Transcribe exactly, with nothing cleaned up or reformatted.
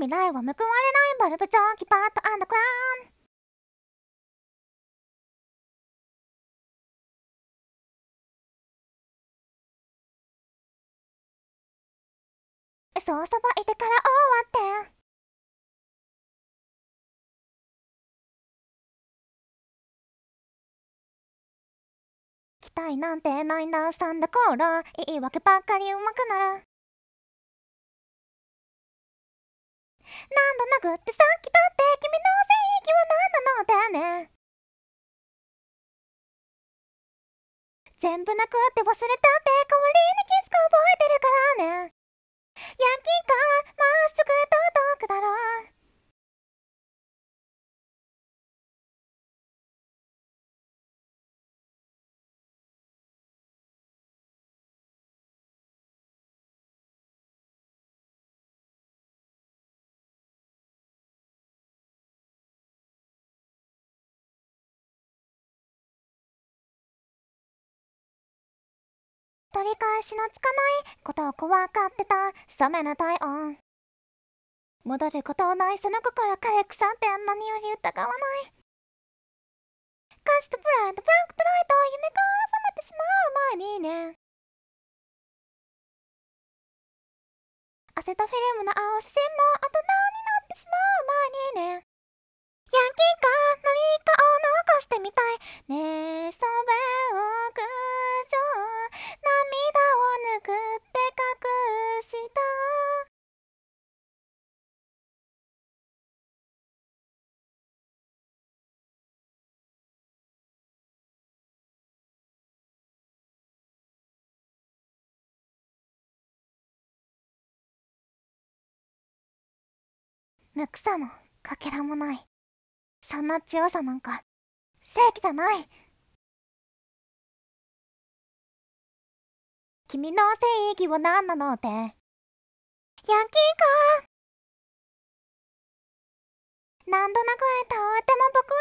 未来は報われないバルブ蒸気パッドアンダーグラウンド。そうさばいてから終わって期待なんてないんだスタンダコーラ言い訳ばっかりうまくなる。何度殴ってさっきだって君の正義は何なのだよね。全部なくって忘れたって代わりにキスが覚えてるからね。ヤンキーかまっすぐ届くだろう。取り返しのつかないことを怖がってた冷めな体温。戻ることないその心枯れ腐って何より疑わない。カストブランドブランクトライト夢から覚めてしまう前にね。汗とフィルムの青写真も大人になってしまう前にね。ヤンキーか何かを残してみたいねえそべ屋上涙を拭って隠した無くさのかけらもない。そんな強さなんか正義じゃない。君の正義は何なのってヤンキーか何度殴っておいても僕